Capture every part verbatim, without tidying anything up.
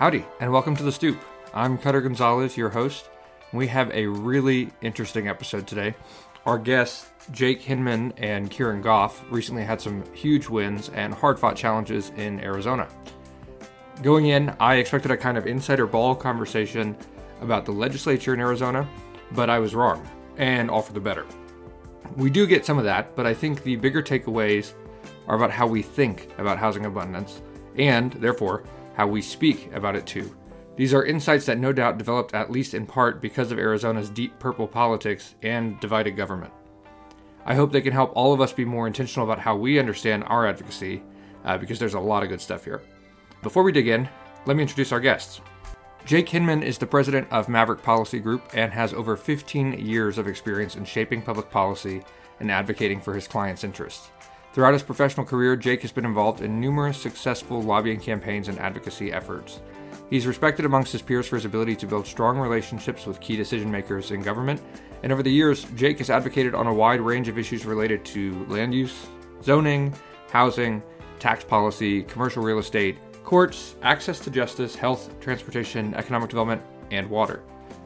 Howdy, and welcome to The Stoop. I'm Cutter Gonzalez, your host, and we have a really interesting episode today. Our guests, Jake Hinman and Kieran Goff, recently had some huge wins and hard-fought challenges in Arizona. Going in, I expected a kind of insider ball conversation about the legislature in Arizona, but I was wrong, and all for the better. We do get some of that, but I think the bigger takeaways are about how we think about housing abundance, and, therefore, how we speak about it too. These are insights that no doubt developed at least in part because of Arizona's deep purple politics and divided government. I hope they can help all of us be more intentional about how we understand our advocacy, uh, because there's a lot of good stuff here. Before we dig in, let me introduce our guests. Jake Hinman is the president of Maverick Policy Group and has over fifteen years of experience in shaping public policy and advocating for his clients' interests. Throughout his professional career, Jake has been involved in numerous successful lobbying campaigns and advocacy efforts. He's respected amongst his peers for his ability to build strong relationships with key decision makers in government, and over the years, Jake has advocated on a wide range of issues related to land use, zoning, housing, tax policy, commercial real estate, courts, access to justice, health, transportation, economic development, and water.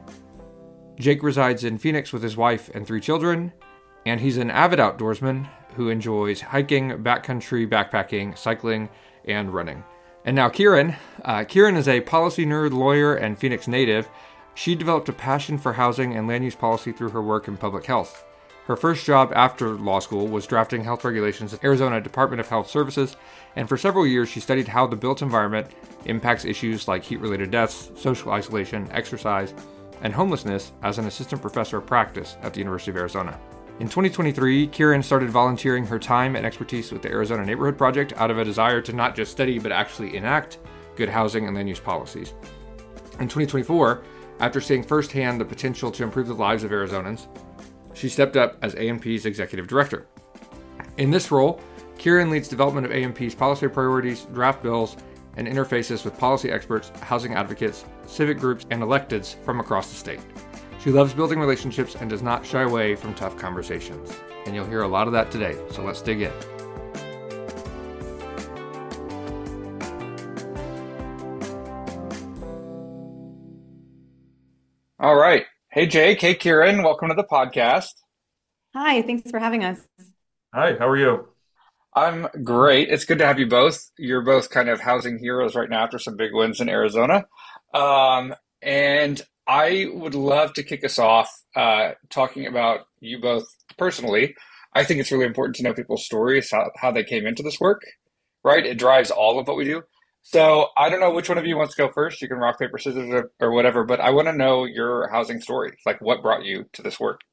Jake resides in Phoenix with his wife and three children, and he's an avid outdoorsman who enjoys hiking, backcountry, backpacking, cycling, and running. And now Kieran. Uh, Kieran is a policy nerd, lawyer, and Phoenix native. She developed a passion for housing and land use policy through her work in public health. Her first job after law school was drafting health regulations at Arizona Department of Health Services, and for several years she studied how the built environment impacts issues like heat-related deaths, social isolation, exercise, and homelessness as an assistant professor of practice at the University of Arizona. In twenty twenty-three, Kieran started volunteering her time and expertise with the Arizona Neighborhood Project out of a desire to not just study but actually enact good housing and land use policies. In twenty twenty-four, after seeing firsthand the potential to improve the lives of Arizonans, she stepped up as A M P's executive director. In this role, Kieran leads development of A M P's policy priorities, draft bills, and interfaces with policy experts, housing advocates, civic groups, and electeds from across the state. She loves building relationships and does not shy away from tough conversations. And you'll hear a lot of that today, so let's dig in. All right. Hey, Jake. Hey, Kieran. Welcome to the podcast. Hi, thanks for having us. Hi, how are you? I'm great. It's good to have you both. You're both kind of housing heroes right now after some big wins in Arizona. Um, and I would love to kick us off uh, talking about you both personally. I think it's really important to know people's stories, how, how they came into this work, right? It drives all of what we do. So I don't know which one of you wants to go first. You can rock, paper, scissors, or, or whatever, but I want to know your housing story. Like, what brought you to this work?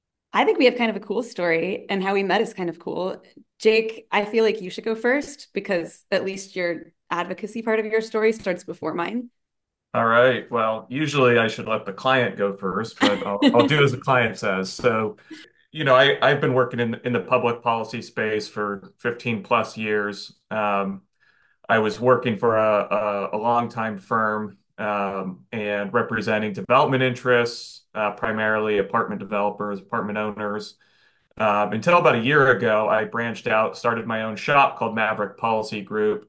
I think we have kind of a cool story, and how we met is kind of cool. Jake, I feel like you should go first because at least your advocacy part of your story starts before mine. All right. Well, usually I should let the client go first, but I'll, I'll do as the client says. So, you know, I, I've been working in, in the public policy space for fifteen plus years. Um, I was working for a, a, a longtime firm um, and representing development interests, uh, primarily apartment developers, apartment owners. Um, until about a year ago, I branched out, started my own shop called Maverick Policy Group.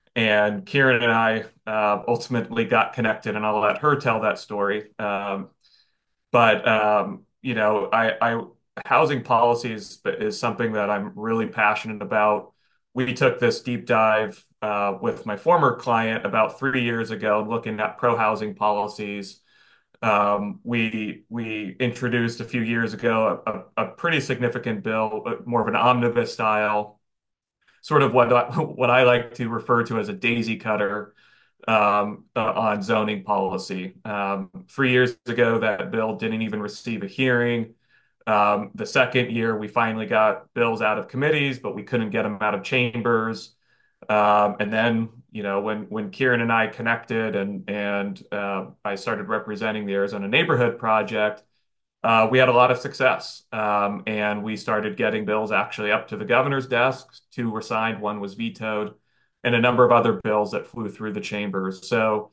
And Kieran and I uh, ultimately got connected, and I'll let her tell that story. Um, but um, you know, I, I housing policy is, is something that I'm really passionate about. We took this deep dive uh, with my former client about three years ago, looking at pro housing policies. Um, we we introduced a few years ago a, a, a pretty significant bill, but more of an omnibus style, sort of what I, what I like to refer to as a daisy cutter um, uh, on zoning policy. Um, three years ago, that bill didn't even receive a hearing. Um, the second year, we finally got bills out of committees, but we couldn't get them out of chambers. Um, and then, you know, when when Kieran and I connected and and uh, I started representing the Arizona Neighborhood Project, uh, we had a lot of success. Um, and we started getting bills actually up to the governor's desk. Two were signed, one was vetoed, and a number of other bills that flew through the chambers. So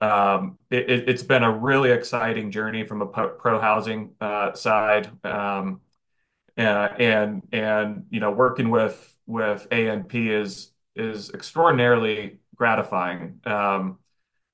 um, it, it, it's been a really exciting journey from a pro housing uh, side. Um, uh, and and you know, working with with A N P is is extraordinarily gratifying. Um,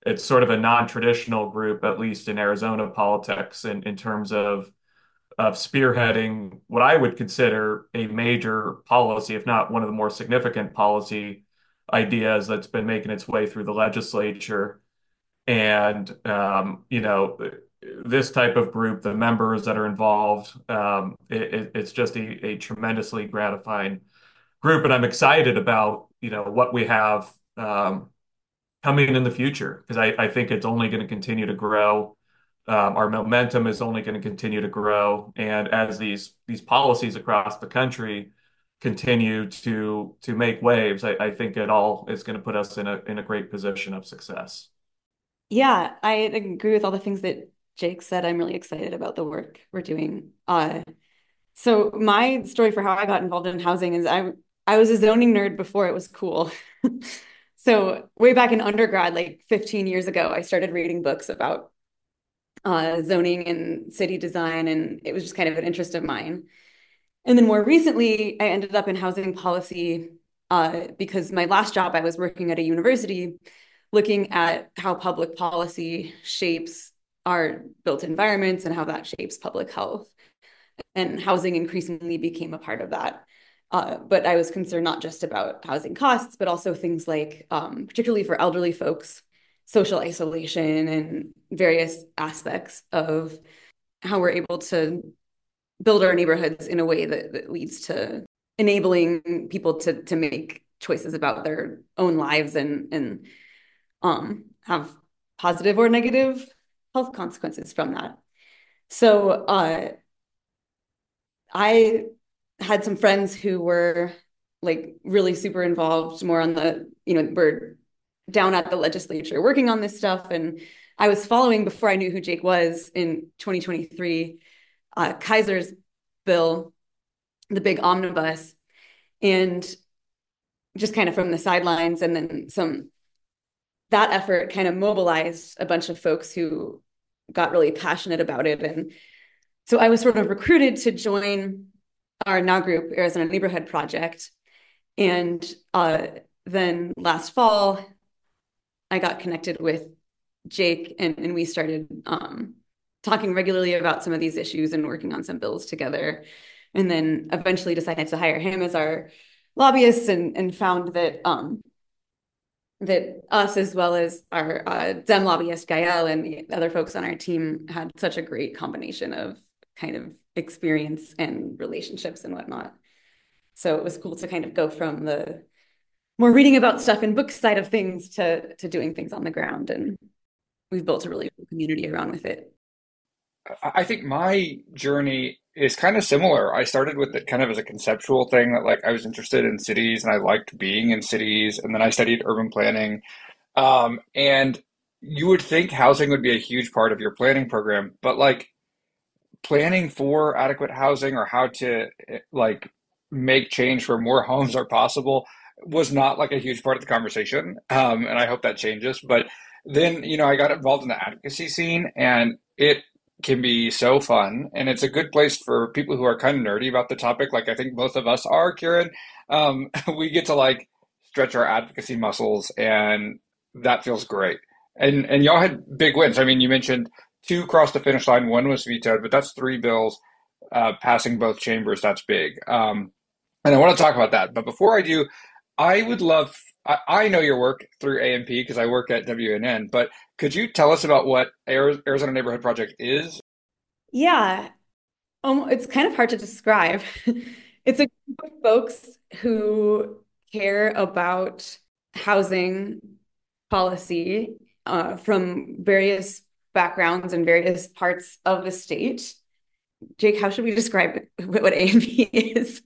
it's sort of a non-traditional group, at least in Arizona politics, in, in terms of of spearheading what I would consider a major policy, if not one of the more significant policy ideas that's been making its way through the legislature. And um, you know, this type of group, the members that are involved, um, it, it, it's just a, a tremendously gratifying group, and I'm excited about you know what we have um, coming in the future because I, I think it's only going to continue to grow. Um, our momentum is only going to continue to grow, and as these these policies across the country continue to to make waves, I, I think it all is going to put us in a in a great position of success. Yeah, I agree with all the things that Jake said. I'm really excited about the work we're doing. Uh, so my story for how I got involved in housing is I I was a zoning nerd before it was cool. So way back in undergrad, like fifteen years ago, I started reading books about uh, zoning and city design, and it was just kind of an interest of mine. And then more recently, I ended up in housing policy uh, because my last job, I was working at a university looking at how public policy shapes our built environments and how that shapes public health. And housing increasingly became a part of that. Uh, but I was concerned not just about housing costs, but also things like, um, particularly for elderly folks, social isolation and various aspects of how we're able to build our neighborhoods in a way that, that leads to enabling people to to make choices about their own lives and and um, have positive or negative health consequences from that. So uh, I had some friends who were like really super involved, more on the, you know, were down at the legislature working on this stuff. And I was following before I knew who Jake was in twenty twenty-three, uh, Kaiser's bill, the big omnibus, and just kind of from the sidelines. And then some, that effort kind of mobilized a bunch of folks who got really passionate about it. And so I was sort of recruited to join our now group, Arizona Neighborhood Project. And uh, then last fall, I got connected with Jake, and, and we started um, talking regularly about some of these issues and working on some bills together. And then eventually decided to hire him as our lobbyist, and, and found that um, that us, as well as our uh, Dem lobbyist, Gael, and the other folks on our team had such a great combination of kind of experience and relationships and whatnot. So it was cool to kind of go from the more reading about stuff in book side of things to to doing things on the ground. And we've built a really cool community around with it. I think my journey is kind of similar. I started with it kind of as a conceptual thing that like I was interested in cities and I liked being in cities, and then I studied urban planning. Um, and you would think housing would be a huge part of your planning program, but like planning for adequate housing or how to eh, like make change where more homes are possible was not like a huge part of the conversation. Um, and I hope that changes. But then, you know, I got involved in the advocacy scene, and it can be so fun. And it's a good place for people who are kind of nerdy about the topic. Like I think both of us are, Kieran. Um, we get to like stretch our advocacy muscles, and that feels great. And and y'all had big wins. I mean, you mentioned two crossed the finish line, one was vetoed, but that's three bills uh, passing both chambers. That's big. Um, and I want to talk about that. But before I do, I would love, I, I know your work through A M P because I work at W N N, but could you tell us about what Arizona Neighborhood Project is? Yeah, um, it's kind of hard to describe. It's a group of folks who care about housing policy uh, from various backgrounds and various parts of the state. Jake, how should we describe what A M P is?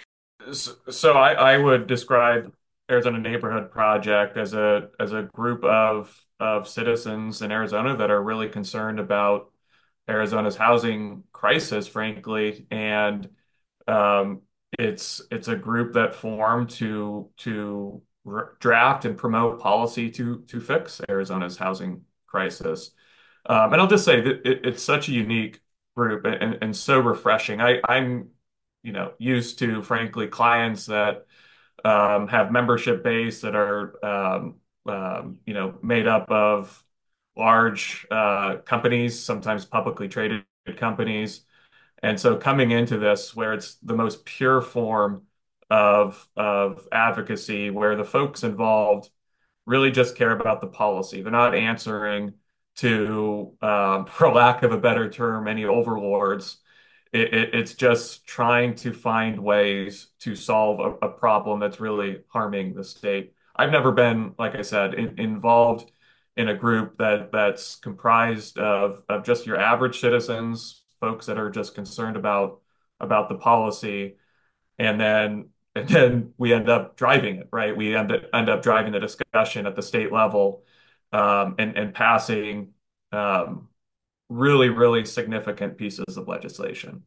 So I, I would describe Arizona Neighborhood Project as a as a group of of citizens in Arizona that are really concerned about Arizona's housing crisis, frankly, and um, it's it's a group that formed to to r- draft and promote policy to to fix Arizona's housing crisis. Um, and I'll just say that it, it's such a unique group and, and so refreshing. I, I'm, you know, used to, frankly, clients that um, have membership base that are, um, um, you know, made up of large uh, companies, sometimes publicly traded companies. And so coming into this, where it's the most pure form of of advocacy, where the folks involved really just care about the policy. They're not answering to, um, for lack of a better term, any overlords. It, it, it's just trying to find ways to solve a, a problem that's really harming the state. I've never been, like I said, in, involved in a group that that's comprised of of just your average citizens, folks that are just concerned about about the policy, and then and then we end up driving it, right? We end up, end up driving the discussion at the state level, um, and and passing um, really, really significant pieces of legislation.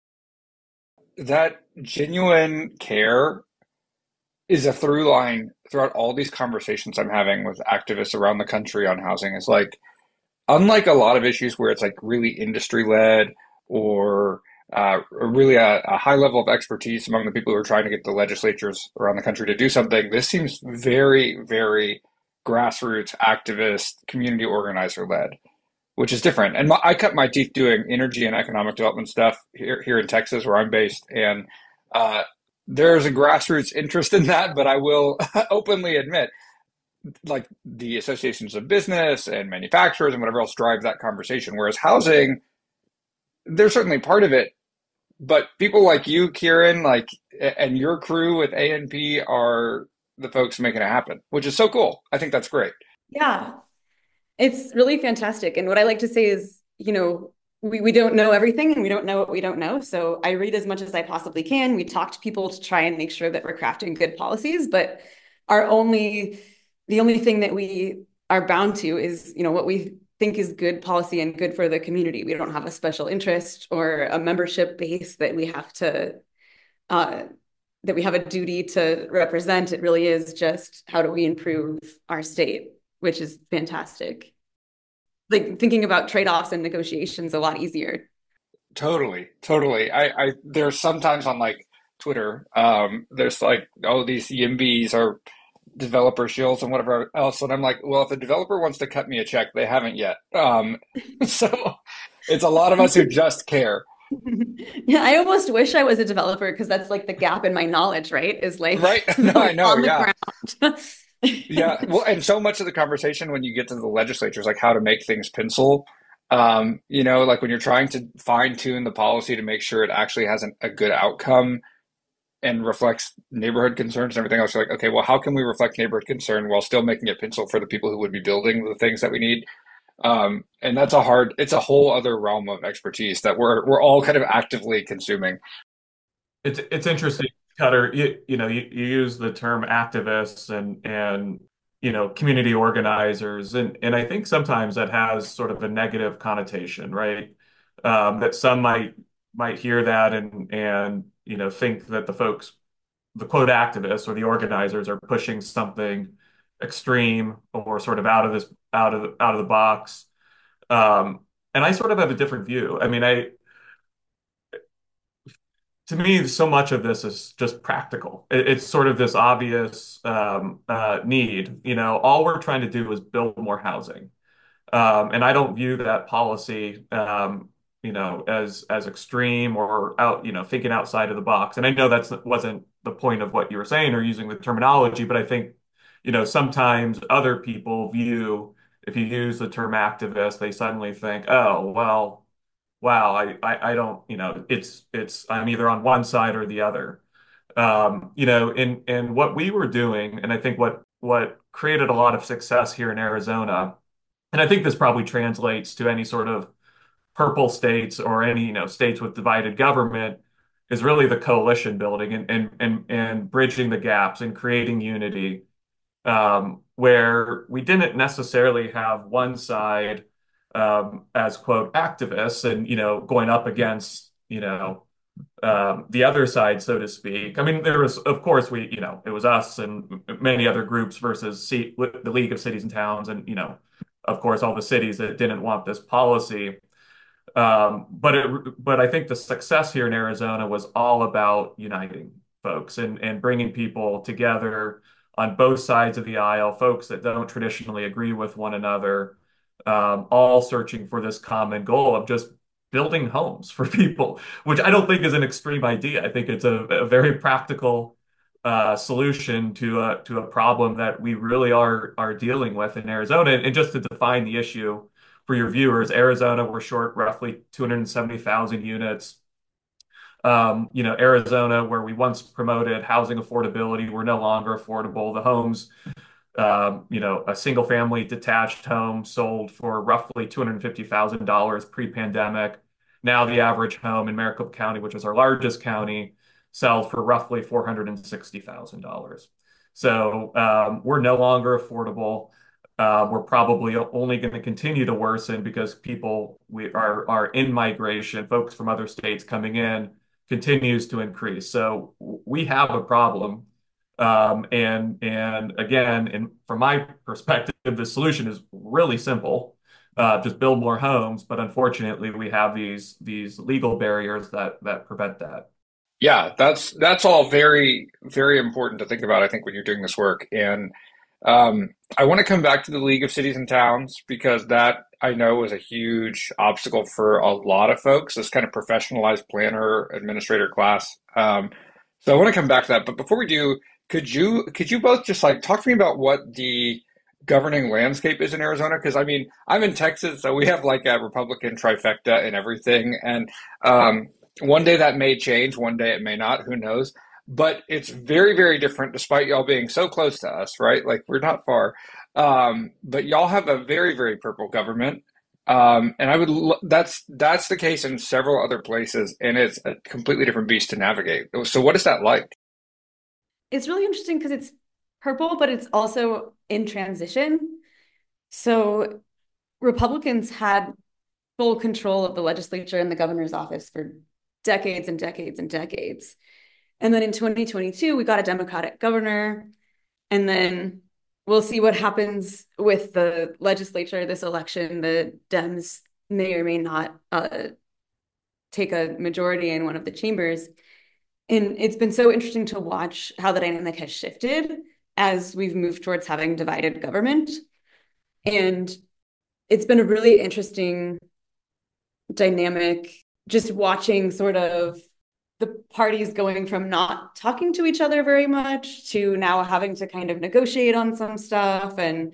That genuine care is a through line throughout all these conversations I'm having with activists around the country on housing. Is like, unlike a lot of issues where it's like really industry led or uh, really a, a high level of expertise among the people who are trying to get the legislatures around the country to do something, this seems very, very grassroots, activist, community organizer led, which is different. And my, I cut my teeth doing energy and economic development stuff here, here in Texas, where I'm based. And uh, there's a grassroots interest in that, but I will openly admit, like the associations of business and manufacturers and whatever else drives that conversation. Whereas housing, they're certainly part of it, but people like you, Kieran, like, and your crew with A N P are the folks making it happen, which is so cool. I think that's great. Yeah, it's really fantastic. And what I like to say is, you know, we, we don't know everything and we don't know what we don't know. So I read as much as I possibly can. We talk to people to try and make sure that we're crafting good policies, but our only, the only thing that we are bound to is, you know, what we think is good policy and good for the community. We don't have a special interest or a membership base that we have to, uh, that we have a duty to represent. It really is just how do we improve our state, which is fantastic. Like thinking about trade-offs and negotiations a lot easier. Totally, totally. I, I there's sometimes on like Twitter, um, there's like, oh, these YIMBYs are developer shills and whatever else. And I'm like, well, if a developer wants to cut me a check, they haven't yet. Um, so it's a lot of us who just care. Yeah, I almost wish I was a developer because that's like the gap in my knowledge, right? Is like Right? No, I know. on the Yeah. ground. Yeah. Well, and so much of the conversation when you get to the legislature is like how to make things pencil. Um, you know, like when you're trying to fine tune the policy to make sure it actually has an, a good outcome and reflects neighborhood concerns and everything else. You're like, okay, well, how can we reflect neighborhood concern while still making it pencil for the people who would be building the things that we need? Um, and that's a hard, it's a whole other realm of expertise that we're we're all kind of actively consuming. It's it's interesting, Cutter. You, you know, you, you use the term activists and and you know community organizers, and and I think sometimes that has sort of a negative connotation, right? Um, that some might might hear that and and you know think that the folks, the quote activists or the organizers, are pushing something extreme or sort of out of this out of out of the box. Um, and I sort of have a different view. I mean, I to me, so much of this is just practical. It, it's sort of this obvious um, uh, need. You know, all we're trying to do is build more housing, um, and I don't view that policy, um, you know, as as extreme or out, you know, thinking outside of the box. And I know that's wasn't the point of what you were saying or using the terminology, but I think, you know, sometimes other people view if you use the term activist, they suddenly think, oh, well wow, I, I, I don't, you know, it's, it's, I'm either on one side or the other. Um, you know, and, and what we were doing, and I think what, what created a lot of success here in Arizona, and I think this probably translates to any sort of purple states or any, you know, states with divided government, is really the coalition building and, and, and, and bridging the gaps and creating unity, um, where we didn't necessarily have one side um, as quote activists and you know going up against you know um, the other side, so to speak. I mean, there was, of course, we you know it was us and many other groups versus C the League of Cities and Towns, and you know, of course, all the cities that didn't want this policy. Um, but it, but I think the success here in Arizona was all about uniting folks and and bringing people together on both sides of the aisle, folks that don't traditionally agree with one another, um, all searching for this common goal of just building homes for people, which I don't think is an extreme idea. I think it's a, a very practical uh, solution to a to a problem that we really are are dealing with in Arizona. And just to define the issue for your viewers, Arizona, we're short roughly two hundred seventy thousand units. Um, you know, Arizona, where we once promoted housing affordability, we're no longer affordable. The homes, um, you know, a single family detached home sold for roughly two hundred fifty thousand dollars pre-pandemic. Now the average home in Maricopa County, which is our largest county, sells for roughly four hundred sixty thousand dollars. So um, we're no longer affordable. Uh, we're probably only going to continue to worsen because people we are are in migration, folks from other states coming in continues to increase. So we have a problem. Um, and and again, and from my perspective, the solution is really simple. Uh, just build more homes, but unfortunately, we have these these legal barriers that that prevent that. Yeah, that's that's all very, very important to think about, I think, when you're doing this work. And um, I want to come back to the League of Cities and Towns because that I know is a huge obstacle for a lot of folks, this kind of professionalized planner administrator class. Um, so I want to come back to that. But before we do, could you could you both just like talk to me about what the governing landscape is in Arizona? Because I mean, I'm in Texas, so we have like a Republican trifecta and everything. And um, one day that may change, one day it may not, who knows? But it's very, very different despite y'all being so close to us, right? Like we're not far. Um, but y'all have a very, very purple government. Um, and I would, lo- that's, that's the case in several other places, and it's a completely different beast to navigate. So what is that like? It's really interesting because it's purple, but it's also in transition. So Republicans had full control of the legislature and the governor's office for decades and decades and decades. And then in twenty twenty-two, we got a Democratic governor. And then we'll see what happens with the legislature this election. The Dems may or may not uh, take a majority in one of the chambers. And it's been so interesting to watch how the dynamic has shifted as we've moved towards having divided government. And it's been a really interesting dynamic just watching sort of the parties going from not talking to each other very much to now having to kind of negotiate on some stuff. And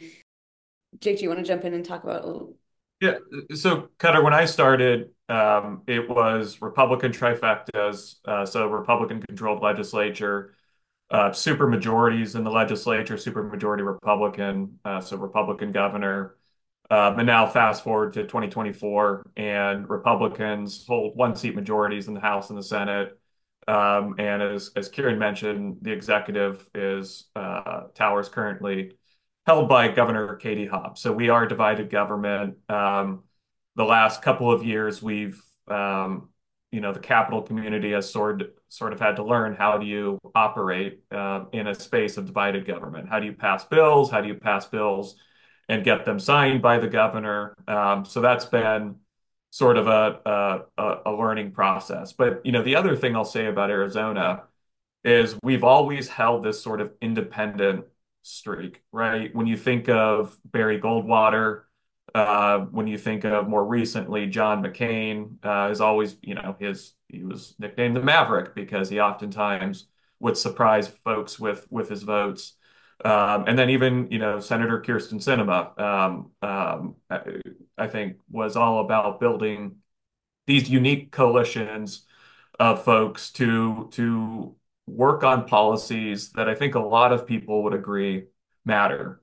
Jake, do you want to jump in and talk about a little? Yeah. So, Cutter, when I started, um, it was Republican trifectas, uh, so Republican-controlled legislature, uh, super majorities in the legislature, super majority Republican, uh, so Republican governor. Um, and now fast forward to twenty twenty-four, and Republicans hold one seat majorities in the House and the Senate. Um, and as as Kieran mentioned, the executive is uh, Towers currently held by Governor Katie Hobbs. So we are divided government. Um, the last couple of years, we've um, you know the capital community has sort sort of had to learn how do you operate uh, in a space of divided government. How do you pass bills? How do you pass bills and get them signed by the governor? Um, so that's been sort of a, a a learning process. But you know, the other thing I'll say about Arizona is we've always held this sort of independent streak, right? When you think of Barry Goldwater, uh, when you think of more recently John McCain, uh, is always, you know, his he was nicknamed the Maverick because he oftentimes would surprise folks with with his votes. Um, and then even, you know, Senator Kirsten Sinema, um, um, I, I think was all about building these unique coalitions of folks to to work on policies that I think a lot of people would agree matter.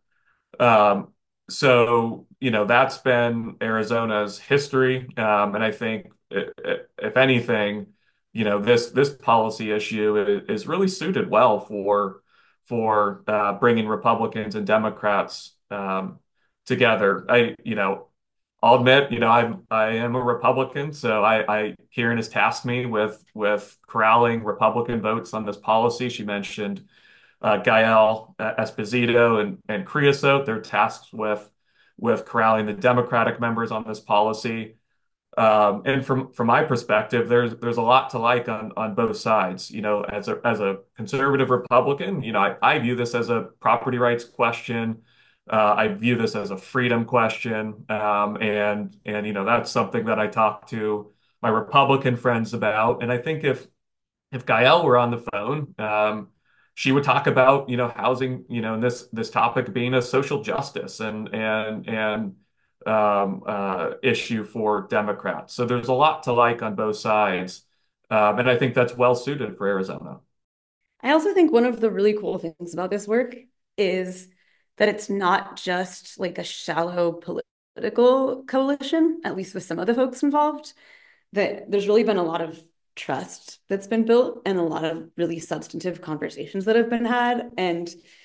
Um, so, you know, that's been Arizona's history. Um, and I think i- i- if anything, you know, this this policy issue i- is really suited well for for uh, bringing Republicans and Democrats um, together. I, you know, I'll admit, you know, I'm I am a Republican, so I, I Kieran has tasked me with with corralling Republican votes on this policy. She mentioned uh, Gael uh, Esposito and and Creosote. They're tasked with with corralling the Democratic members on this policy. Um, and from from my perspective, there's there's a lot to like on on both sides. You know, as a as a conservative Republican, you know, I, I view this as a property rights question. Uh, I view this as a freedom question, um, and and you know that's something that I talk to my Republican friends about. And I think if if Gael were on the phone, um, she would talk about, you know, housing, you know, and this this topic being a social justice and and and um, uh, issue for Democrats. So there's a lot to like on both sides, um, and I think that's well suited for Arizona. I also think one of the really cool things about this work is that it's not just like a shallow political coalition, at least with some of the folks involved, that there's really been a lot of trust that's been built and a lot of really substantive conversations that have been had. And,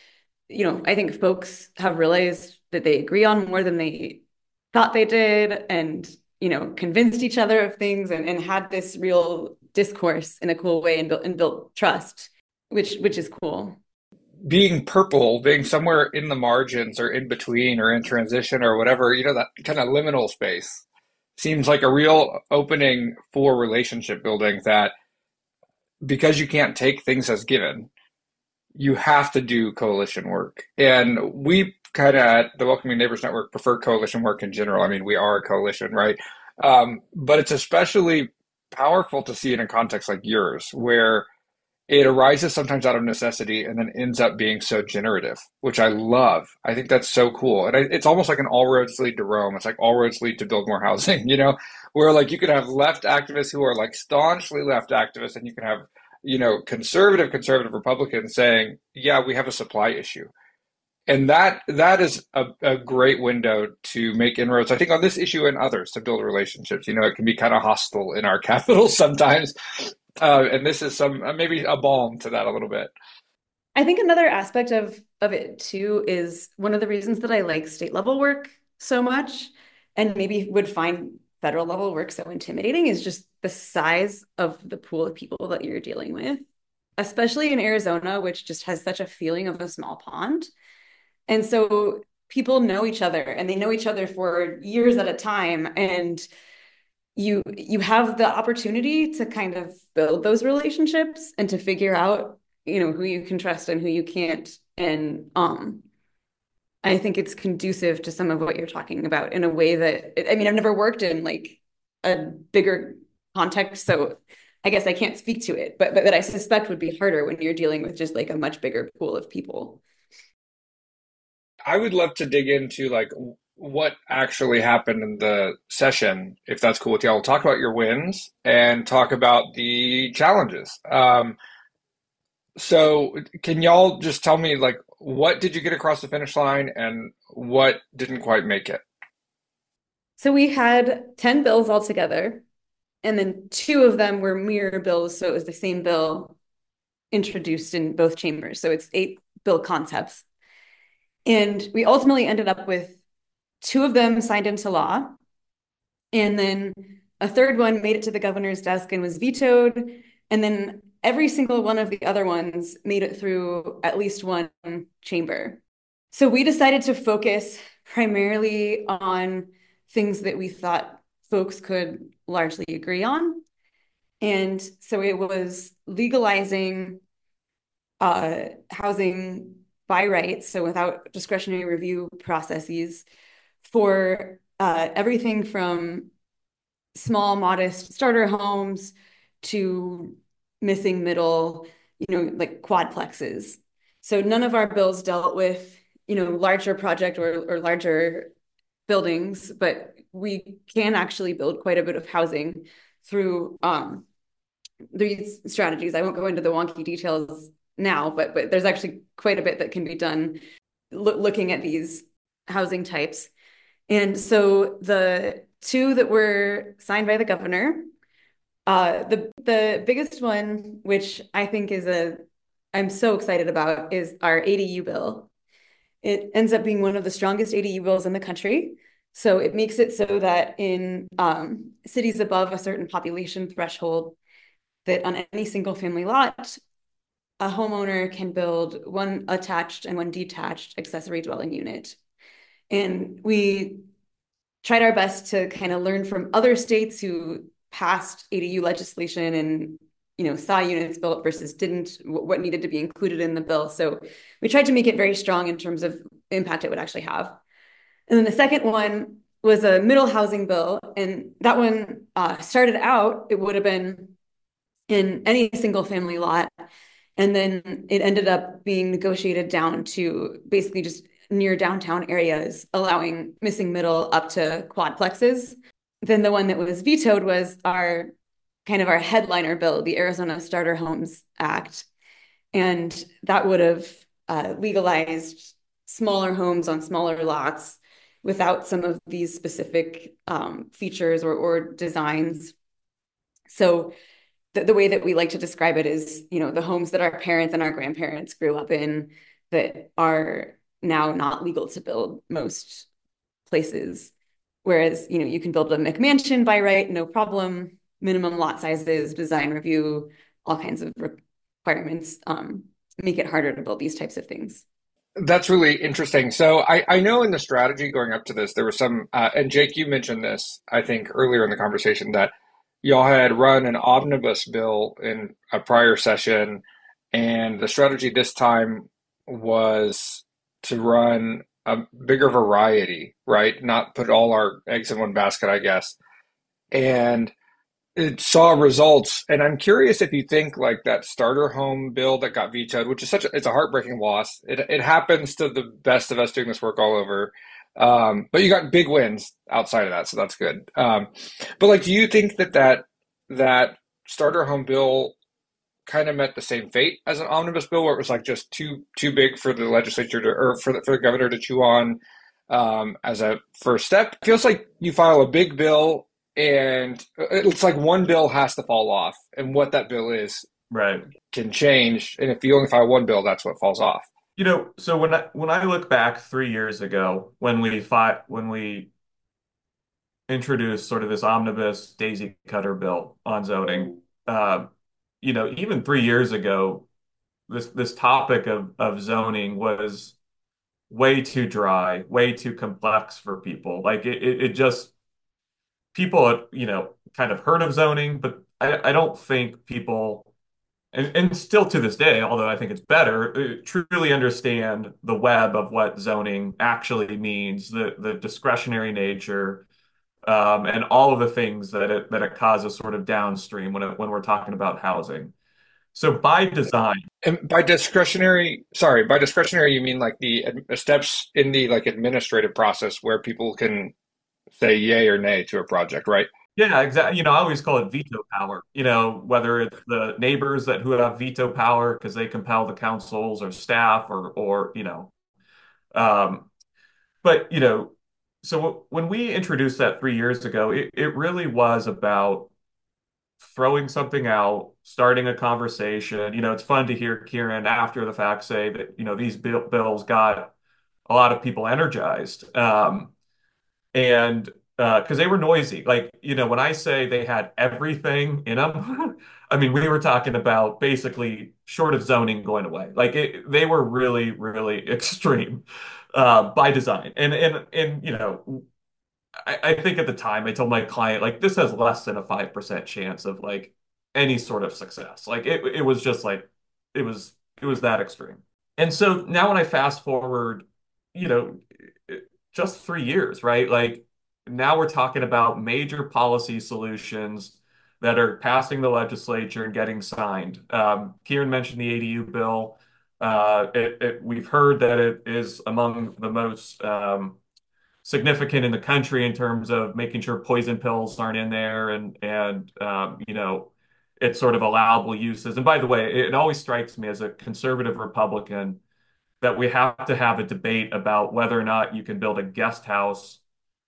you know, I think folks have realized that they agree on more than they thought they did and, you know, convinced each other of things and, and had this real discourse in a cool way and built and built trust, which which is cool. Being purple, being somewhere in the margins or in between or in transition or whatever, you know, that kind of liminal space seems like a real opening for relationship building that because you can't take things as given, you have to do coalition work. And we kind of at the Welcoming Neighbors Network prefer coalition work in general. I mean, we are a coalition, right? Um, but it's especially powerful to see it in contexts like yours, where it arises sometimes out of necessity and then ends up being so generative, which I love. I think that's so cool. And I, it's almost like an all roads lead to Rome. It's like all roads lead to build more housing, you know, where like you could have left activists who are like staunchly left activists, and you can have, you know, conservative, conservative Republicans saying, yeah, we have a supply issue. And that that is a, a great window to make inroads, I think, on this issue and others to build relationships. You know, it can be kind of hostile in our capitals sometimes. Uh, and this is some uh, maybe a balm to that a little bit. I think another aspect of of it too is one of the reasons that I like state level work so much and maybe would find federal level work so intimidating is just the size of the pool of people that you're dealing with, especially in Arizona, which just has such a feeling of a small pond. And so people know each other and they know each other for years at a time. And you you have the opportunity to kind of build those relationships and to figure out, you know, who you can trust and who you can't. And um, I think it's conducive to some of what you're talking about in a way that, I mean, I've never worked in like a bigger context, so I guess I can't speak to it, but but that I suspect would be harder when you're dealing with just like a much bigger pool of people. I would love to dig into like what actually happened in the session, if that's cool with y'all. We'll talk about your wins and talk about the challenges. Um, so can y'all just tell me like what did you get across the finish line and what didn't quite make it? So we had ten bills altogether, and then two of them were mirror bills. So it was the same bill introduced in both chambers. So it's eight bill concepts. And we ultimately ended up with two of them signed into law. And then a third one made it to the governor's desk and was vetoed. And then every single one of the other ones made it through at least one chamber. So we decided to focus primarily on things that we thought folks could largely agree on. And so it was legalizing uh, housing by right, so without discretionary review processes, for uh, everything from small, modest starter homes to missing middle, you know, like quadplexes. So none of our bills dealt with, you know, larger project or, or larger buildings, but we can actually build quite a bit of housing through um, these strategies. I won't go into the wonky details now, but but there's actually quite a bit that can be done lo- looking at these housing types. And so the two that were signed by the governor, uh, the the biggest one, which I think is a I'm so excited about, is our A D U bill. It ends up being one of the strongest A D U bills in the country. So it makes it so that in um, cities above a certain population threshold, that on any single family lot, a homeowner can build one attached and one detached accessory dwelling unit. And we tried our best to kind of learn from other states who passed A D U legislation and, you know, saw units built versus didn't, what needed to be included in the bill. So we tried to make it very strong in terms of impact it would actually have. And then the second one was a middle housing bill. And that one uh, started out, it would have been in any single family lot. And then it ended up being negotiated down to basically just near downtown areas, allowing missing middle up to quadplexes. Then the one that was vetoed was our kind of our headliner bill, the Arizona Starter Homes Act. And that would have uh, legalized smaller homes on smaller lots without some of these specific um, features or, or designs. So the, the way that we like to describe it is, you know, the homes that our parents and our grandparents grew up in that are now not legal to build most places. Whereas, you know, you can build a McMansion by right, no problem, minimum lot sizes, design review, all kinds of requirements um, make it harder to build these types of things. That's really interesting. So I, I know in the strategy going up to this, there was some, uh, and Jake, you mentioned this, I think, earlier in the conversation that y'all had run an omnibus bill in a prior session, and the strategy this time was to run a bigger variety, right? Not put all our eggs in one basket, I guess. And it saw results, and I'm curious if you think like that starter home bill that got vetoed, which is such a, it's a heartbreaking loss. It it happens to the best of us doing this work all over. Um, but you got big wins outside of that, so that's good. Um, but like, do you think that that that starter home bill kind of met the same fate as an omnibus bill, where it was like just too too big for the legislature to, or for the, for the governor to chew on um, as a first step? It feels like you file a big bill, and it's like one bill has to fall off, and what that bill is Right. can change. And if you only file one bill, that's what falls off. You know, so when I when I look back three years ago, when we fought, when we introduced sort of this omnibus daisy cutter bill on zoning, uh, you know, even three years ago, this this topic of of zoning was way too dry, way too complex for people. Like it, it, it just people, had, you know, kind of heard of zoning, but I, I don't think people, and, and still to this day, although I think it's better, uh, truly understand the web of what zoning actually means, the the discretionary nature, um, and all of the things that it that it causes sort of downstream when it, when we're talking about housing. So by design, And by discretionary, sorry, by discretionary, you mean like the ad- steps in the like administrative process where people can say yay or nay to a project, right? yeah, exactly. You know, I always call it veto power. You know, whether it's the neighbors that who have veto power because they compel the councils or staff or or you know, um, but you know, so when we introduced that three years ago, it, it really was about throwing something out, starting a conversation. You know, it's fun to hear Kieran after the fact say that, you know, these bill bills got a lot of people energized. Um, and uh, because they were noisy. Like, you know, when I say they had everything in them, I mean, we were talking about basically short of zoning going away. Like it, they were really, really extreme uh, by design. And and and you know, I, I think at the time I told my client like this has less than a five percent chance of like any sort of success. Like it it was just like it was it was that extreme. And so now when I fast forward, you know, just three years, right? Like now we're talking about major policy solutions that are passing the legislature and getting signed. Um, Kieran mentioned the A D U bill. Uh, it, it, we've heard that it is among the most um, significant in the country in terms of making sure poison pills aren't in there and and um, you know it's sort of allowable uses. And by the way, it, it always strikes me as a conservative Republican that we have to have a debate about whether or not you can build a guest house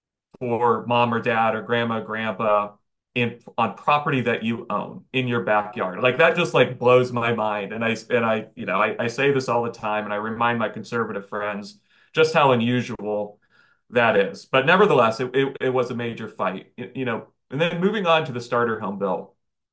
for mom or dad or grandma, grandpa in on property that you own in your backyard. Like that just like blows my mind. And I and I, you know, I, I say this all the time and I remind my conservative friends just how unusual that is. But nevertheless, it, it, it was a major fight. You you know, and then moving on to the starter home bill.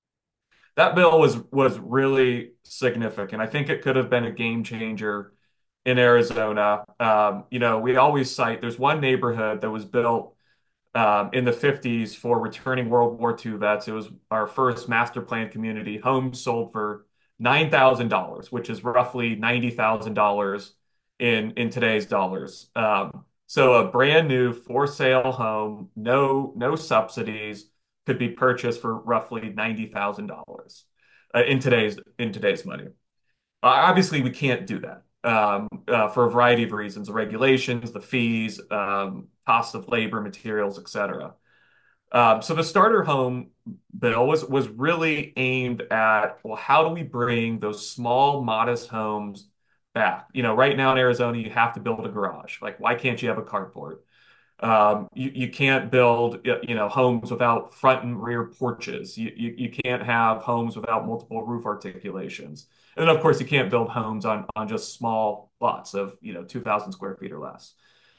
That bill was was really significant. I think it could have been a game changer in Arizona. Um, you know, we always cite there's one neighborhood that was built um, in the fifties for returning World War two vets. It was our first master plan community. Homes sold for nine thousand dollars, which is roughly ninety thousand dollars in in today's dollars. Um, so a brand new for sale home, no no subsidies, could be purchased for roughly ninety thousand dollars uh, in today's in today's money. Uh, obviously, we can't do that um, uh, for a variety of reasons: the regulations, the fees, um, cost of labor, materials, et cetera. Um, so the starter home bill was was really aimed at, well, how do we bring those small, modest homes back? You know, right now in Arizona, you have to build a garage. Like, why can't you have a carport? Um, you, you can't build, you know, homes without front and rear porches. You, you, you can't have homes without multiple roof articulations. And then, of course, you can't build homes on, on just small lots of, you know, two thousand square feet or less.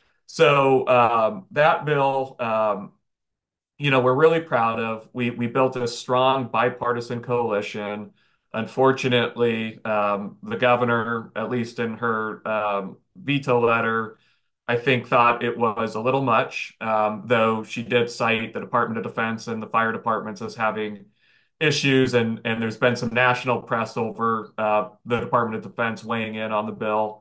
So um, that bill, um, you know, we're really proud of. We we built a strong bipartisan coalition. Unfortunately, um, the governor, at least in her um, veto letter, I think thought it was a little much, um, though she did cite the Department of Defense and the fire departments as having issues, and and there's been some national press over uh, the Department of Defense weighing in on the bill.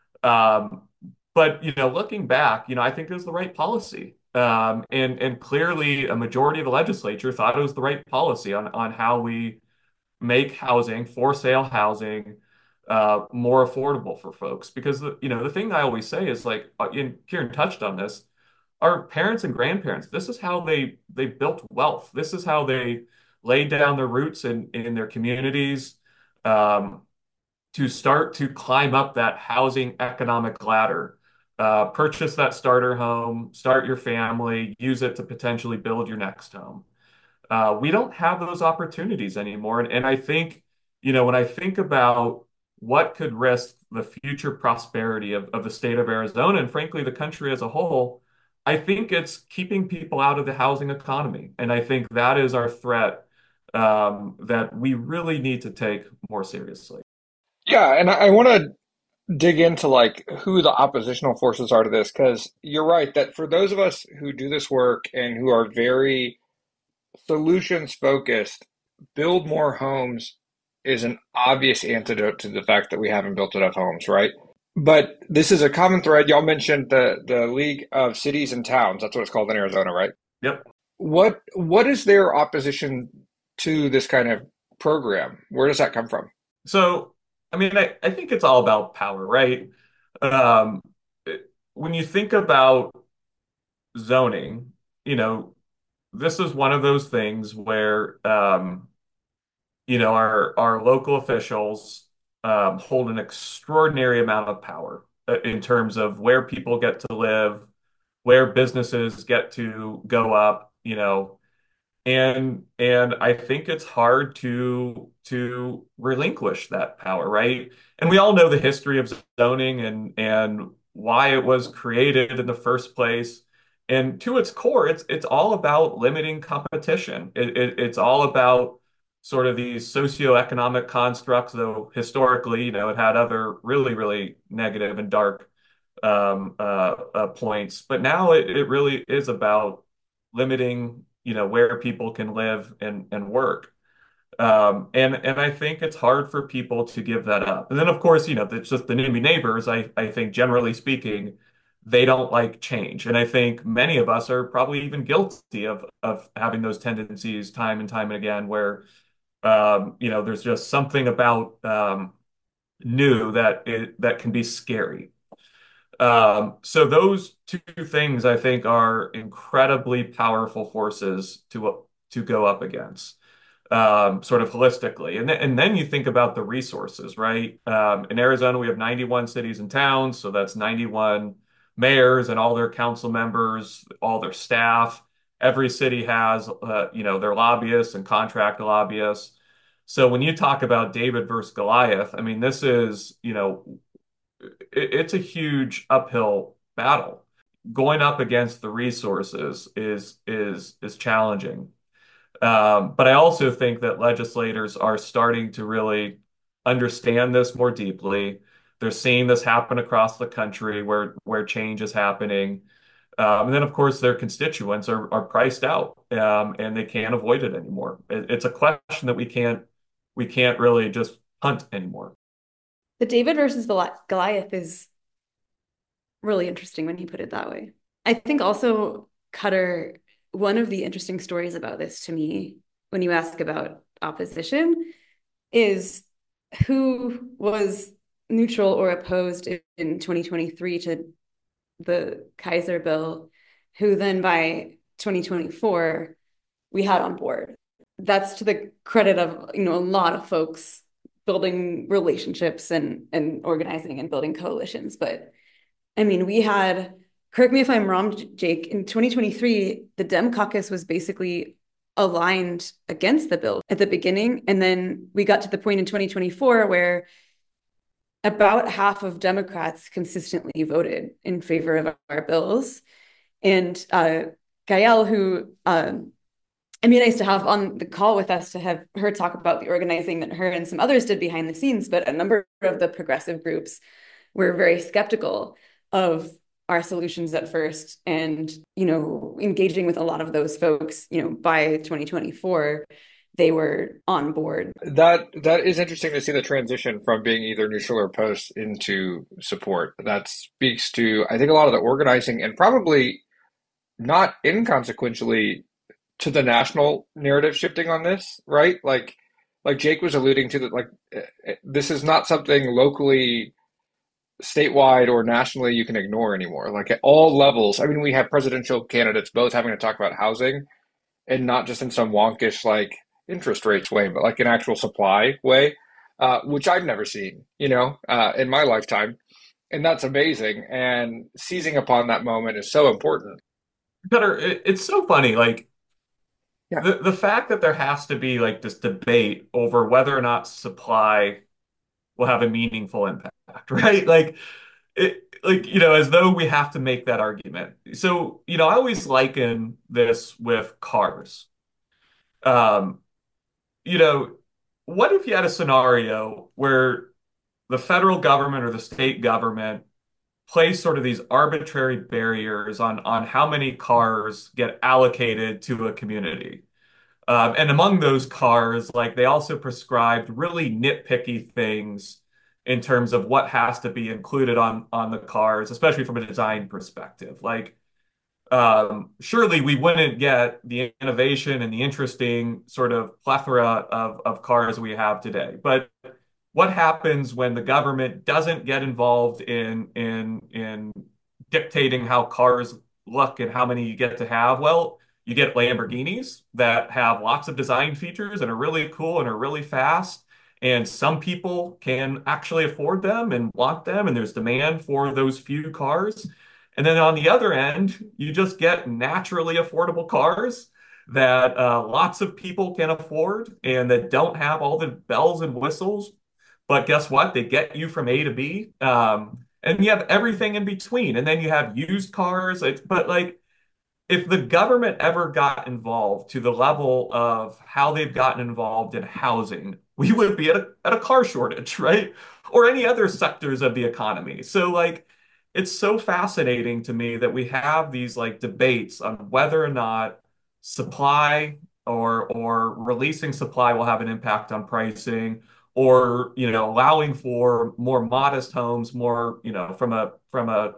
Um, but you know, looking back, you know, I think it was the right policy. Um, and and clearly a majority of the legislature thought it was the right policy on on how we make housing, for sale housing, uh, more affordable for folks. Because the, you know, the thing I always say is like, uh, and Kieran touched on this, our parents and grandparents, this is how they they built wealth. This is how they laid down their roots in in their communities. Um, to start to climb up that housing economic ladder. Uh, purchase that starter home, start your family, use it to potentially build your next home. Uh, we don't have those opportunities anymore. And, and I think, you know, when I think about what could risk the future prosperity of, of the state of Arizona and frankly, the country as a whole, I think it's keeping people out of the housing economy. And I think that is our threat um, that we really need to take more seriously. Yeah, and I, I want to dig into like who the oppositional forces are to this, because you're right that for those of us who do this work and who are very solutions focused, build more homes is an obvious antidote to the fact that we haven't built enough homes, right? But this is a common thread. Y'all mentioned the the League of Cities and Towns. That's what it's called in Arizona, right? Yep. What what is their opposition to this kind of program? Where does that come from? So, I mean, I, I think it's all about power, right? Um, when you think about zoning, you know, this is one of those things where, um, you know, our our local officials um, hold an extraordinary amount of power uh, in terms of where people get to live, where businesses get to go up, you know, and and I think it's hard to to relinquish that power, right? And we all know the history of zoning and and why it was created in the first place. And to its core, it's it's all about limiting competition. It, it, it's all about sort of these socioeconomic constructs, though historically, you know, it had other really, really negative and dark um, uh, uh, points. But now it, it really is about limiting, you know, where people can live and, and work. Um, and and I think it's hard for people to give that up. And then, of course, you know, it's just the NIMBY neighbors. I, I think generally speaking, they don't like change. And I think many of us are probably even guilty of of having those tendencies time and time and again, where um, you know, there's just something about um, new that it, that can be scary. Um, so those two things I think are incredibly powerful forces to to go up against, um, sort of holistically. And then and then you think about the resources, right? Um, in Arizona, we have ninety-one cities and towns, so that's ninety-one mayors and all their council members, all their staff. Every city has, uh, you know, their lobbyists and contract lobbyists. So when you talk about David versus Goliath, I mean, this is, you know, it, it's a huge uphill battle. Going up against the resources is is is challenging. Um, but I also think that legislators are starting to really understand this more deeply. They're seeing this happen across the country where where change is happening. Um, and then, of course, their constituents are, are priced out, um, and they can't avoid it anymore. It, it's a question that we can't we can't really just punt anymore. The David versus Goli- Goliath is really interesting when you put it that way. I think also, Cutter, one of the interesting stories about this to me, when you ask about opposition, is who was neutral or opposed in twenty twenty-three to the Kaiser bill, who then by twenty twenty-four we had on board. That's to the credit of, you know, a lot of folks building relationships and and organizing and building coalitions. But I mean, we had, correct me if I'm wrong, Jake, in twenty twenty-three, the Dem caucus was basically aligned against the bill at the beginning. And then we got to the point in twenty twenty-four where about half of Democrats consistently voted in favor of our bills. And uh, Gael, who um, it'd be nice to have on the call with us to have her talk about the organizing that her and some others did behind the scenes, but a number of the progressive groups were very skeptical of our solutions at first. And, you know, engaging with a lot of those folks, you know, by twenty twenty-four, they were on board. That that is interesting to see the transition from being either neutral or opposed into support. That speaks to, I think, a lot of the organizing and probably not inconsequentially to the national narrative shifting on this, right? Like, like Jake was alluding to, that, like, this is not something locally, statewide, or nationally you can ignore anymore. Like at all levels. I mean, we have presidential candidates both having to talk about housing, and not just in some wonkish like interest rates way, but like an actual supply way, uh, which I've never seen, you know, uh, in my lifetime. And that's amazing. And seizing upon that moment is so important. Better, it, it's so funny. Like, Yeah. the, the fact that there has to be like this debate over whether or not supply will have a meaningful impact, right? Like, it, like, you know, as though we have to make that argument. So, you know, I always liken this with cars. Um, you know, what if you had a scenario where the federal government or the state government place sort of these arbitrary barriers on on how many cars get allocated to a community? Um, and among those cars, like they also prescribed really nitpicky things in terms of what has to be included on on the cars, especially from a design perspective. Like, um, surely we wouldn't get the innovation and the interesting sort of plethora of, of cars we have today. But what happens when the government doesn't get involved in in in dictating how cars look and how many you get to have? Well, you get Lamborghinis that have lots of design features and are really cool and are really fast. And some people can actually afford them and want them, and there's demand for those few cars. And then on the other end, you just get naturally affordable cars that uh, lots of people can afford and that don't have all the bells and whistles. But guess what? They get you from A to B. Um, and you have everything in between. And then you have used cars. It's, but like, if the government ever got involved to the level of how they've gotten involved in housing, we would be at a, at a car shortage, right? Or any other sectors of the economy. So like, it's so fascinating to me that we have these like debates on whether or not supply or or releasing supply will have an impact on pricing, or you know allowing for more modest homes, more you know from a from a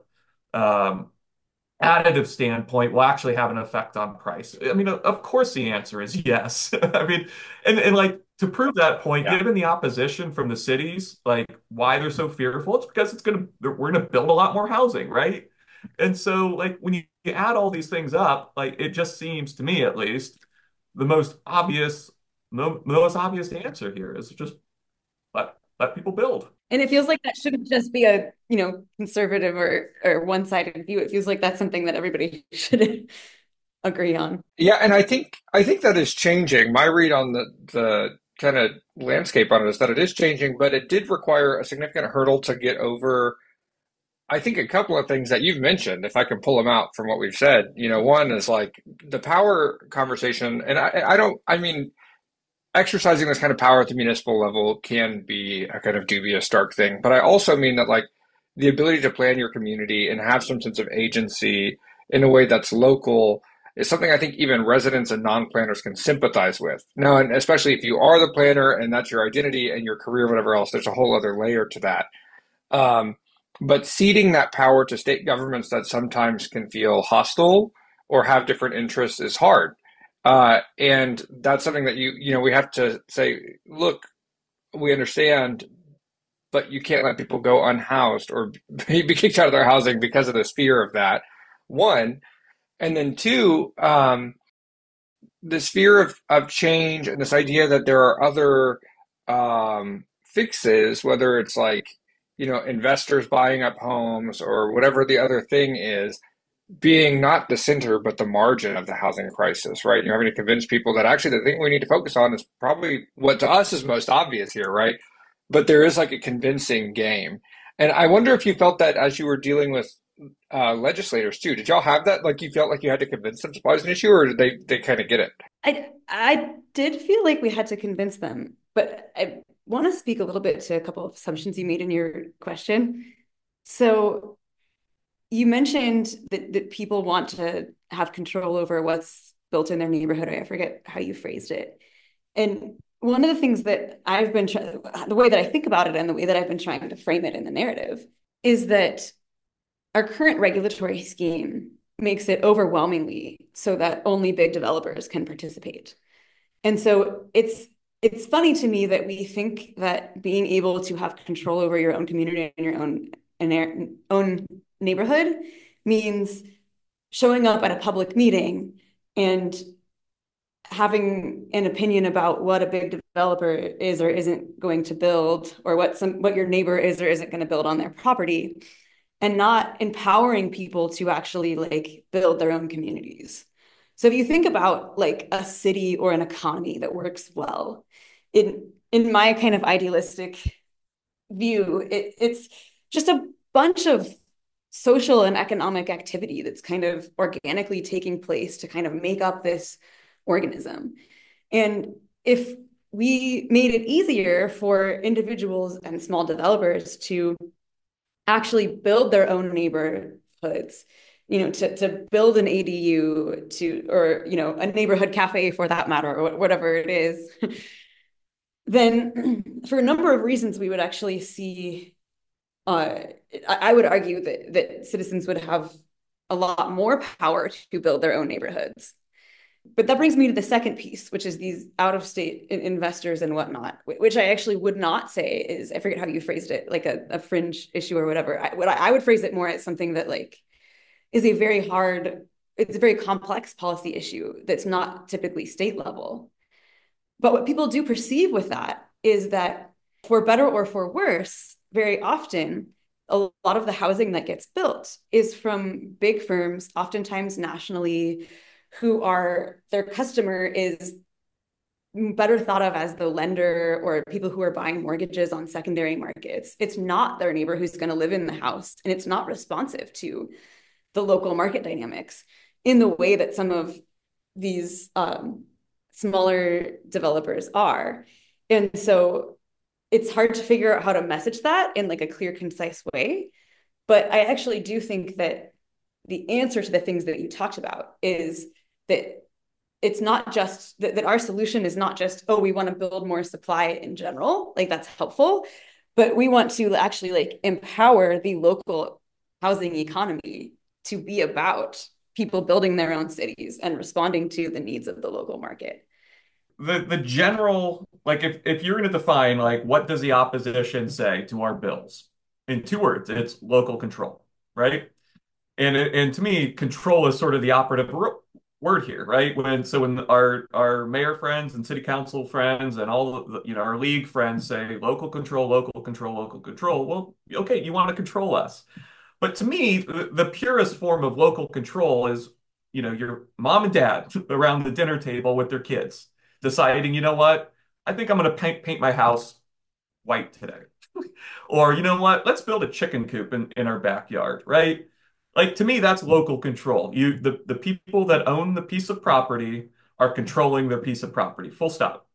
um, additive standpoint will actually have an effect on price. I mean, of course the answer is yes. I mean, and, and like to prove that point, Yeah. given the opposition from the cities, like why they're so fearful, it's because it's gonna we're gonna build a lot more housing, right? And so like when you, you add all these things up, like it just seems to me at least the most obvious, the most obvious answer here is just let let people build. And it feels like that shouldn't just be a, you know, conservative or or one-sided view. It feels like that's something that everybody should agree on. Yeah, and I think I think that is changing. My read on the the kind of landscape on it is that it is changing, but it did require a significant hurdle to get over. I think a couple of things that you've mentioned, if I can pull them out from what we've said. You know, one is like the power conversation, and I, I don't. I mean, exercising this kind of power at the municipal level can be a kind of dubious, dark thing. But I also mean that like the ability to plan your community and have some sense of agency in a way that's local is something I think even residents and non-planners can sympathize with. Now, and especially if you are the planner and that's your identity and your career, whatever else, there's a whole other layer to that. Um, But ceding that power to state governments that sometimes can feel hostile or have different interests is hard. Uh, and that's something that you, you know, we have to say, look, we understand, but you can't let people go unhoused or be kicked out of their housing because of this fear of that. One, and then two, um, this fear of, of change and this idea that there are other um, fixes, whether it's like, you know, investors buying up homes or whatever the other thing is, being not the center, but the margin of the housing crisis, right? You're having to convince people that actually the thing we need to focus on is probably what to us is most obvious here, right? But there is like a convincing game. And I wonder if you felt that as you were dealing with uh, legislators too. Did y'all have that? Like you felt like you had to convince them supply was an issue, or did they they kind of get it? I I did feel like we had to convince them, but I want to speak a little bit to a couple of assumptions you made in your question. So you mentioned that, that people want to have control over what's built in their neighborhood. I forget how you phrased it. And one of the things that I've been trying, the way that I think about it and the way that I've been trying to frame it in the narrative is that our current regulatory scheme makes it overwhelmingly so that only big developers can participate. And so it's it's funny to me that we think that being able to have control over your own community and your own and own neighborhood means showing up at a public meeting and having an opinion about what a big developer is or isn't going to build, or what some what your neighbor is or isn't going to build on their property, and not empowering people to actually like build their own communities. So if you think about like a city or an economy that works well, in in my kind of idealistic view, it, it's just a bunch of social and economic activity that's kind of organically taking place to kind of make up this organism. And if we made it easier for individuals and small developers to actually build their own neighborhoods, you know, to, to build an A D U to, or, you know, a neighborhood cafe for that matter, or whatever it is, then for a number of reasons, we would actually see, uh, I would argue that, that citizens would have a lot more power to build their own neighborhoods. But that brings me to the second piece, which is these out-of-state investors and whatnot, which I actually would not say is, I forget how you phrased it, like a, a fringe issue or whatever. I, what I, I would phrase it more as something that like is a very hard, it's a very complex policy issue that's not typically state level. But what people do perceive with that is that for better or for worse, very often, a lot of the housing that gets built is from big firms, oftentimes nationally, who are, their customer is better thought of as the lender or people who are buying mortgages on secondary markets. It's not their neighbor who's going to live in the house, and it's not responsive to the local market dynamics in the way that some of these um, smaller developers are. And so it's hard to figure out how to message that in like a clear, concise way. But I actually do think that the answer to the things that you talked about is that it's not just that, that our solution is not just, oh, we want to build more supply in general, like that's helpful, but we want to actually like empower the local housing economy to be about people building their own cities and responding to the needs of the local market. The the general, like if, if you're going to define like what does the opposition say to our bills? In two words, it's local control, right? And and to me, control is sort of the operative word here, right? When so when our our mayor friends and city council friends and all of the, you know, our league friends say local control, local control, local control, well, okay, you want to control us. But to me, the, the purest form of local control is, you know, your mom and dad around the dinner table with their kids deciding, you know what, I think I'm going to paint paint my house white today. Or, you know what, let's build a chicken coop in, in our backyard, right? Like to me, that's local control. You the, the people that own the piece of property are controlling their piece of property. Full stop.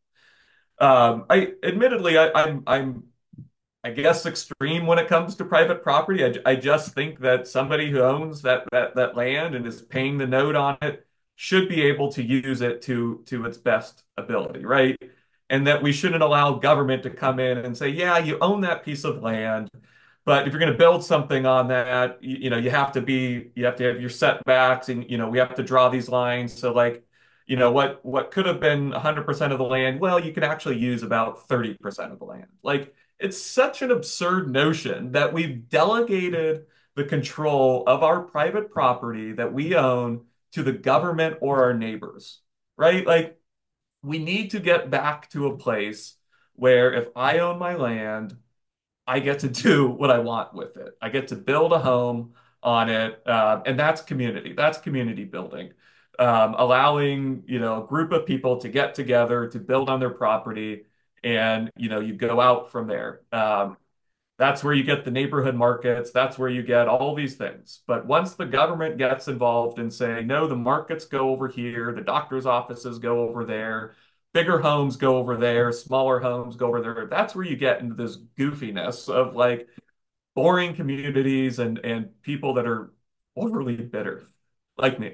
Um, I admittedly I, I'm I'm I guess extreme when it comes to private property. I, I just think that somebody who owns that, that that land and is paying the note on it should be able to use it to to its best ability, right? And that we shouldn't allow government to come in and say, yeah, you own that piece of land, But if you're going to build something on that, you, you know, you have to be, you have to have your setbacks, and you know, we have to draw these lines. So like, you know, what what could have been one hundred percent of the land, well, you can actually use about thirty percent of the land. Like, it's such an absurd notion that we've delegated the control of our private property that we own to the government or our neighbors, right? Like, we need to get back to a place where if I own my land, I get to do what I want with it. I get to build a home on it, uh, and that's community. That's community building. Um, allowing, you know, a group of people to get together to build on their property, and you know, you go out from there. Um, that's where you get the neighborhood markets. That's where you get all these things. But once the government gets involved and say, no, the markets go over here, the doctor's offices go over there, bigger homes go over there, smaller homes go over there, that's where you get into this goofiness of like boring communities and and people that are overly bitter, like me.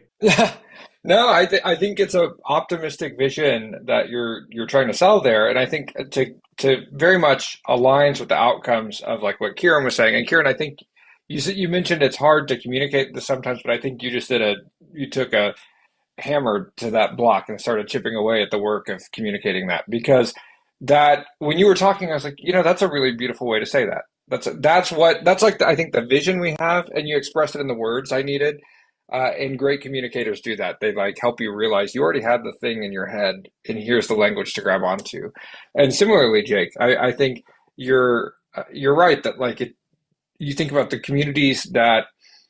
No, I th I think it's a optimistic vision that you're you're trying to sell there, and I think to to very much aligns with the outcomes of like what Kieran was saying. And Kieran, I think you said you mentioned it's hard to communicate this sometimes, but I think you just did a you took a hammer to that block and started chipping away at the work of communicating that, because that when you were talking, I was like, you know, that's a really beautiful way to say that. That's that's what that's like the, I think the vision we have, and you expressed it in the words I needed. Uh, and great communicators do that. They like help you realize you already had the thing in your head, and here's the language to grab onto. And similarly, Jake, I, I think you're uh, you're right that like it. You think about the communities that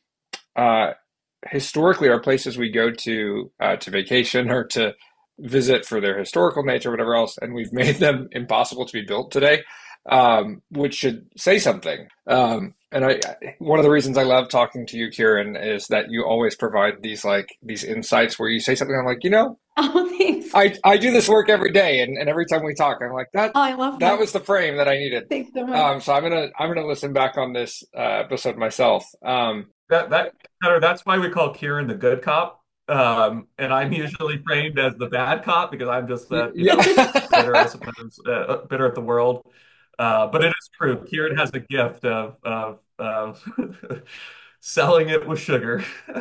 uh, historically are places we go to uh, to vacation or to visit for their historical nature, whatever else, and we've made them impossible to be built today, um, which should say something. Um, and I, one of the reasons I love talking to you, Kieran, is that you always provide these like these insights where you say something. I'm like, you know, Oh, thanks. I I do this work every day, and, and every time we talk, I'm like that Oh, I love that that. was the frame that I needed. Thanks so much. Um, so I'm gonna I'm gonna listen back on this uh, episode myself. Um, That that that's why we call Kieran the good cop. Um, and I'm usually framed as the bad cop because I'm just y- that, you know, yeah. bitter, I suppose, uh, bitter at the world. Uh, but it is true. Kieran has the gift of of, of selling it with sugar.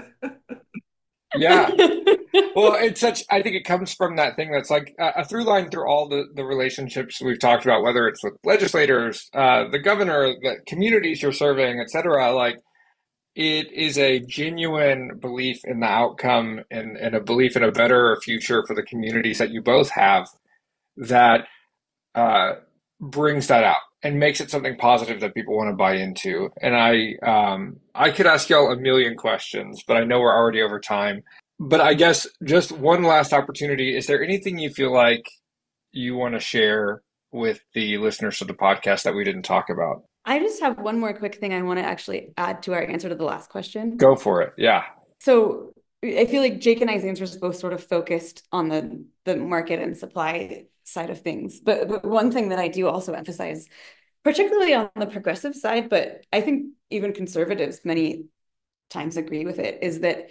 Yeah. Well, it's such, I think it comes from that thing that's like a, a through line through all the, the relationships we've talked about, whether it's with legislators, uh, the governor, the communities you're serving, et cetera. Like it is a genuine belief in the outcome, and, and a belief in a better future for the communities that you both have that uh, brings that out and makes it something positive that people want to buy into. And I, um, I could ask y'all a million questions, but I know we're already over time. But I guess just one last opportunity. Is there anything you feel like you want to share with the listeners of the podcast that we didn't talk about? I just have one more quick thing I want to actually add to our answer to the last question. Go for it. Yeah. So I feel like Jake and I's answers both sort of focused on the the market and supply side of things. But, but one thing that I do also emphasize, particularly on the progressive side, but I think even conservatives many times agree with it, is that,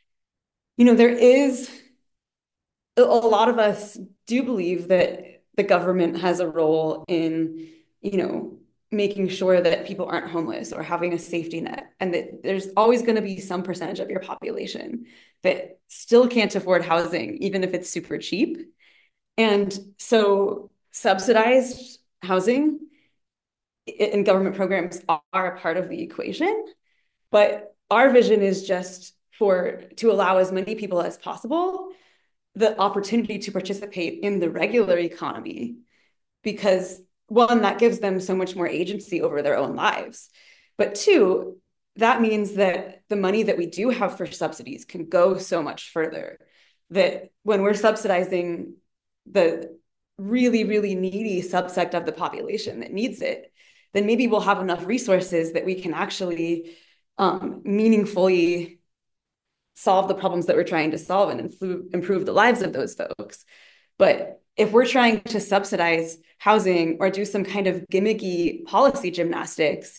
you know, there is a lot of us do believe that the government has a role in, you know, making sure that people aren't homeless or having a safety net, and that there's always going to be some percentage of your population that still can't afford housing, even if it's super cheap. And so subsidized housing and government programs are a part of the equation, but our vision is just for to allow as many people as possible the opportunity to participate in the regular economy, because one, that gives them so much more agency over their own lives. But two, that means that the money that we do have for subsidies can go so much further, that when we're subsidizing the really, really needy subsect of the population that needs it, then maybe we'll have enough resources that we can actually um, meaningfully solve the problems that we're trying to solve and improve, improve the lives of those folks. But if we're trying to subsidize housing or do some kind of gimmicky policy gymnastics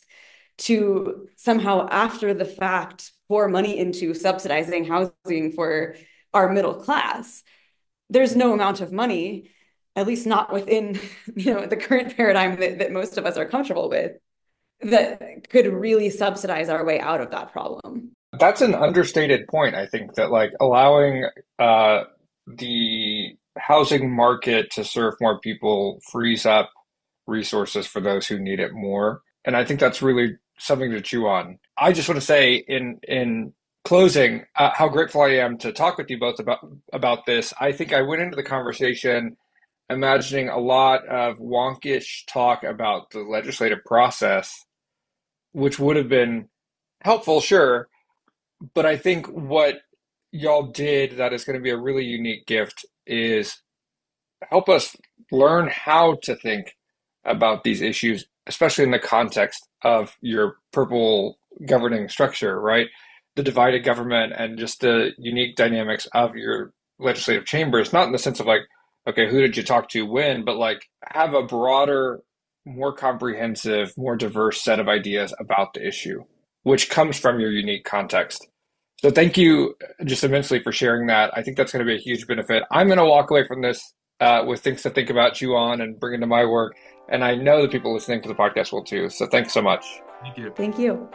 to somehow after the fact pour money into subsidizing housing for our middle class, there's no amount of money, at least not within, you know, the current paradigm that, that most of us are comfortable with, that could really subsidize our way out of that problem. That's an understated point. I think that like allowing uh, the housing market to serve more people frees up resources for those who need it more. And I think that's really something to chew on. I just want to say in in closing, uh, how grateful I am to talk with you both about about this. I think I went into the conversation imagining a lot of wonkish talk about the legislative process, which would have been helpful, sure. But I think what y'all did that is going to be a really unique gift is help us learn how to think about these issues, especially in the context of your purple governing structure, right? The divided government and just the unique dynamics of your legislative chambers, not in the sense of like, okay, who did you talk to when, but like have a broader, more comprehensive, more diverse set of ideas about the issue, which comes from your unique context. So thank you just immensely for sharing that. I think that's going to be a huge benefit. I'm going to walk away from this uh, with things to think about, chew on, and bring into my work. And I know the people listening to the podcast will too. So thanks so much. Thank you. Thank you.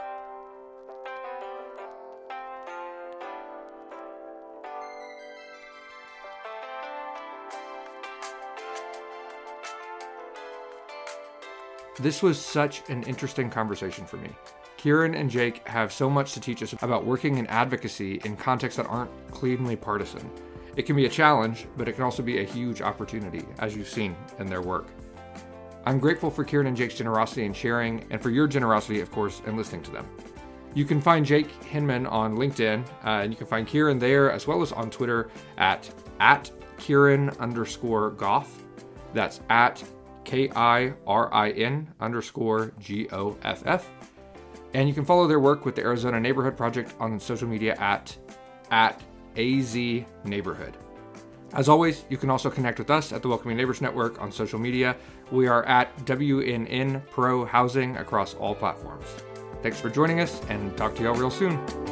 This was such an interesting conversation for me. Kieran and Jake have so much to teach us about working in advocacy in contexts that aren't cleanly partisan. It can be a challenge, but it can also be a huge opportunity, as you've seen in their work. I'm grateful for Kieran and Jake's generosity in sharing, and for your generosity, of course, in listening to them. You can find Jake Hinman on LinkedIn, uh, and you can find Kieran there, as well as on Twitter at, at Kieran underscore Goff. That's at K I R I N underscore G O F F. And you can follow their work with the Arizona Neighborhood Project on social media at, at A Z Neighborhood. As always, you can also connect with us at the Welcoming Neighbors Network on social media. We are at W N N Pro Housing across all platforms. Thanks for joining us, and talk to y'all real soon.